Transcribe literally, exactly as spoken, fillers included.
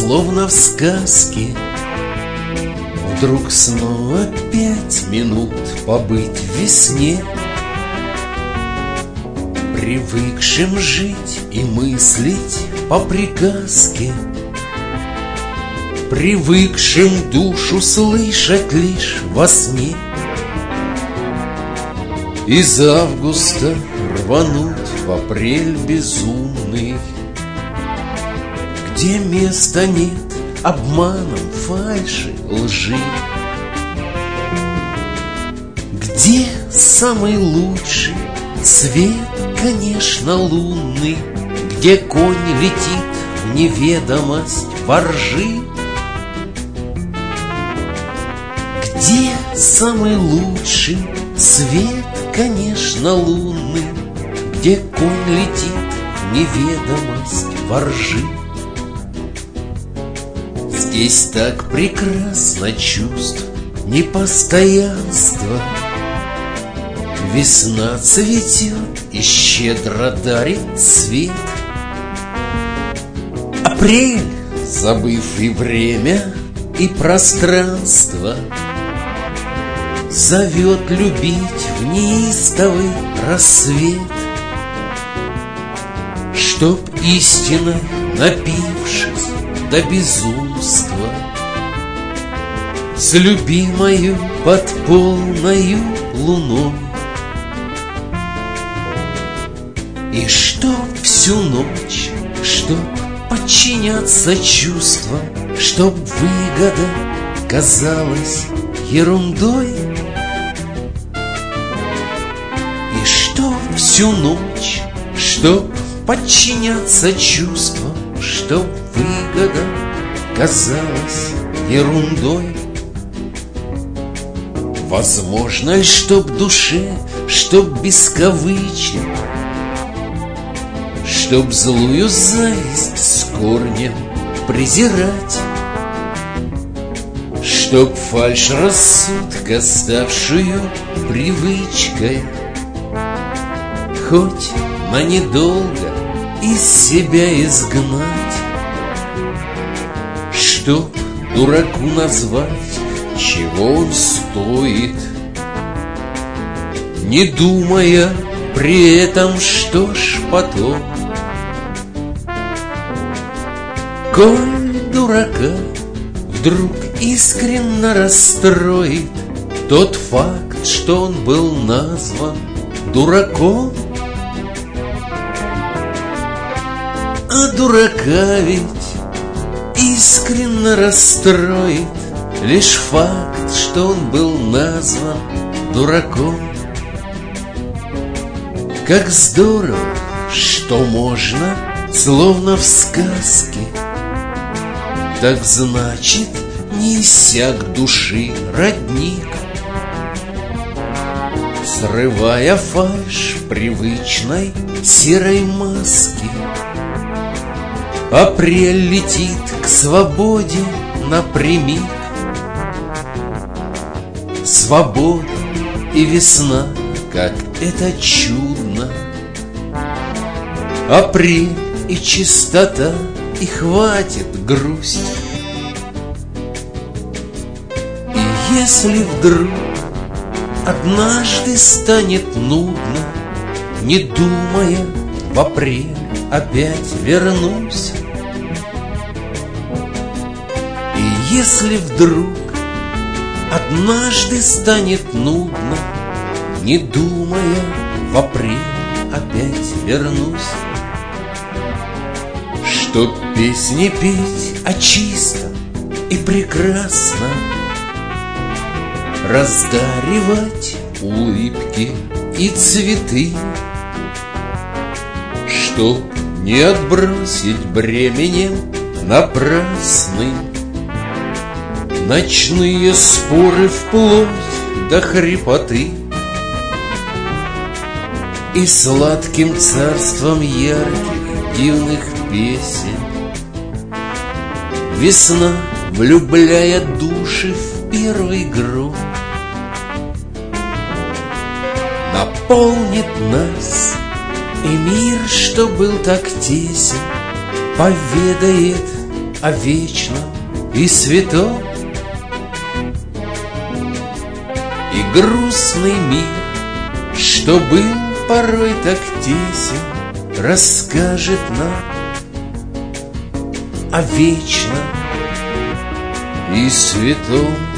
словно в сказке. Вдруг снова пять минут побыть в весне, привыкшим жить и мыслить по приказке, привыкшим душу слышать лишь во сне. Из августа рвануть в апрель безумный, где места нет обманам, фальши, лжи, где самый лучший свет, конечно, лунный, где конь летит в неведомость воржи, где самый лучший свет, конечно, лунный, где конь летит в неведомость воржи. Здесь так прекрасно чувств непостоянства. Весна цветет и щедро дарит свет. Апрель, забыв и время, и пространство, зовет любить в неистовый рассвет. Чтоб истиной напившись до безумства, с любимою под полною луной, и чтоб всю ночь, чтоб подчиняться чувствам, чтоб выгода казалась ерундой, и чтоб всю ночь, чтоб подчиняться чувствам, чтоб выгода казалась ерундой. Возможно ли, чтоб душе, чтоб без кавычек, чтоб злую зависть с корнем презирать, чтоб фальшь рассудка, ставшую привычкой, хоть на недолго из себя изгнать, чтоб дураку назвать, чего он стоит, не думая при этом, что ж потом. Коль дурака вдруг искренно расстроит тот факт, что он был назван дураком, а дурака ведь искренно расстроит лишь факт, что он был назван дураком. Как здорово, что можно, словно в сказке, так значит, не иссяк души родник, срывая фальшь привычной серой маски. Апрель летит к свободе напрямик. Свобода и весна, как это чудно. Апрель и чистота, и хватит грусть. И если вдруг однажды станет нудно, не думая, в апрель опять вернусь. И если вдруг однажды станет нудно, не думая, в апрель опять вернусь. Чтоб песни петь о чистом и прекрасном, раздаривать улыбки и цветы, чтоб не отбросить бременем напрасным ночные споры вплоть до хрипоты, и сладким царством ярких дивных песен весна, влюбляя души в первый гром, наполнит нас, и мир, что был так тесен, поведает о вечном и святом. И грустный мир, что был порой так тесен, расскажет нам о вечном и святом.